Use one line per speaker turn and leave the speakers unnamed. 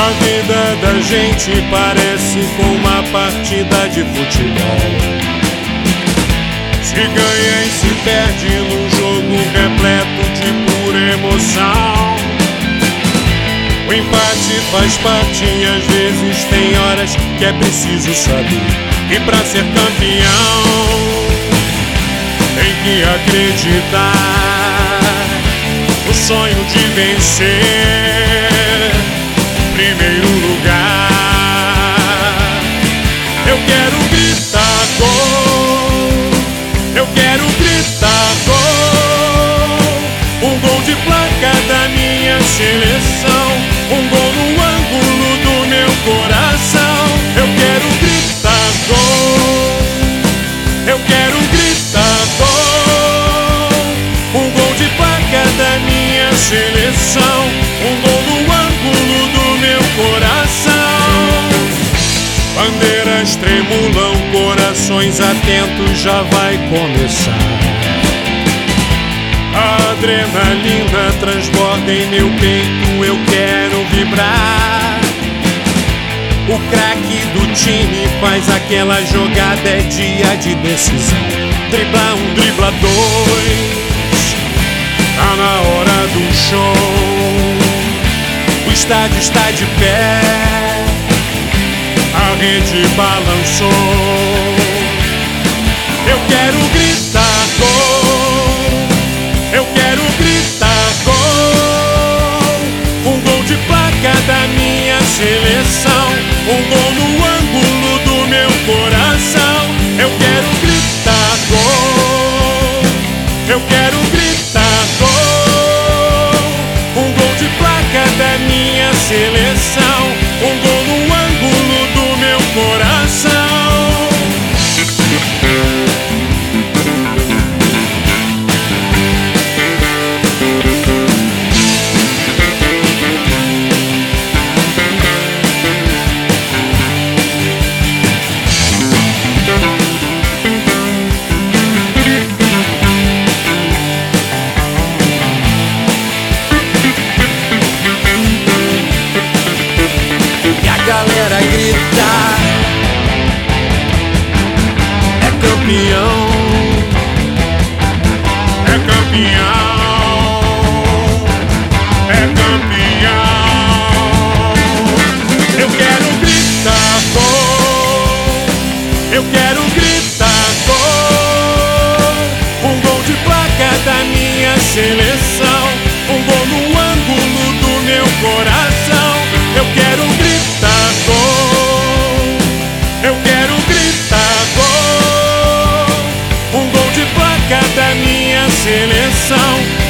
A vida da gente parece com uma partida de futebol. Se ganha e se perde num jogo repleto de pura emoção. O empate faz parte e às vezes tem horas que é preciso saber que pra ser campeão tem que acreditar no sonho de vencer primeiro lugar. Eu quero gritar gol, eu quero gritar gol, um gol de placa da minha seleção, um gol no ângulo do meu coração. Eu quero gritar gol, eu quero gritar gol, um gol de placa da minha seleção, um gol no ângulo do meu coração. Bandeiras tremulam, corações atentos, já vai começar. A adrenalina transborda em meu peito, eu quero vibrar. O craque do time faz aquela jogada, é dia de decisão. Dribla um, dribla dois, tá na hora do show. O estádio está de pé, a rede balançou. Eu quero gritar gol, eu quero gritar gol, um gol de placa da minha seleção, um gol no ângulo do meu coração. Eu quero gritar gol, eu quero gritar gol, um gol de placa da minha seleção, um gol no ângulo do meu coração. Galera grita, é campeão, é campeão, é campeão. Eu quero gritar gol, eu quero gritar gol, um gol de placa da minha seleção, um gol no ângulo do meu coração. Eu quero gritar gol, eu quero gritar gol, um gol de placa da minha seleção,